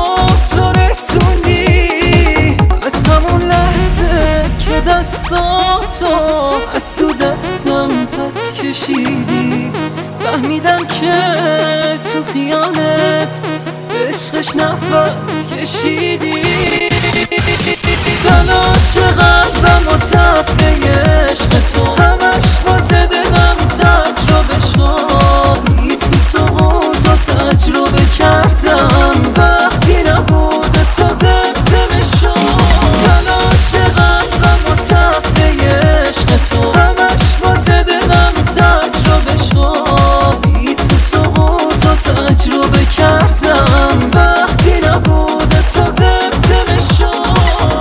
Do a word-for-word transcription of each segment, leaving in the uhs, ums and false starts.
تو رسوندی. از همون لحظه که دستاتو از تو دستم پس کشیدی، فهمیدم که تو خیانت عشقش نفس کشیدی. تن عاشق قلبم و تفره عشق تو، همش باز دلم تجربه شد. بی تو سقوط و تجربه کردم وقتی نبود تو زمزمه شد. تن عاشق قلبم و تفره عشق تو، همش باز دلم تجربه شد. بی تو سقوط و تجربه کردم وقتی نبود تو زمزمه شد.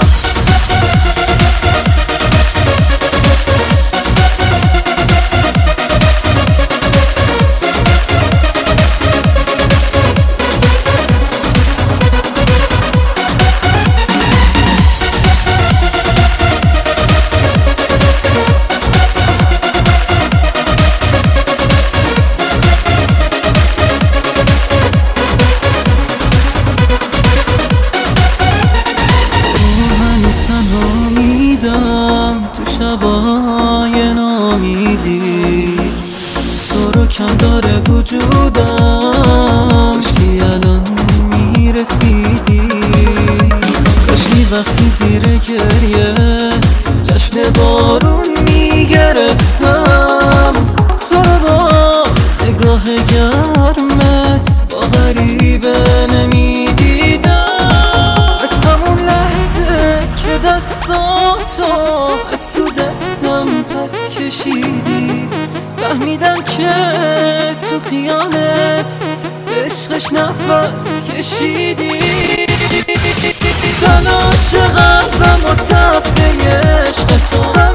تو شبای نامیدی تو رو کم داره وجودم. کاشکی الان میرسیدی، کاشکی وقتی زیر گریه جشن بارون میگرفتم. تو رو با نگاه گرمت با غریبه نمیدیدم. از همون لحظه که دستاتو از تو دستم پس کشیدی، فهمیدم که تو خیانت عشقش نفس کشیدی. تن عاشق قلبم و تفره عشق تو،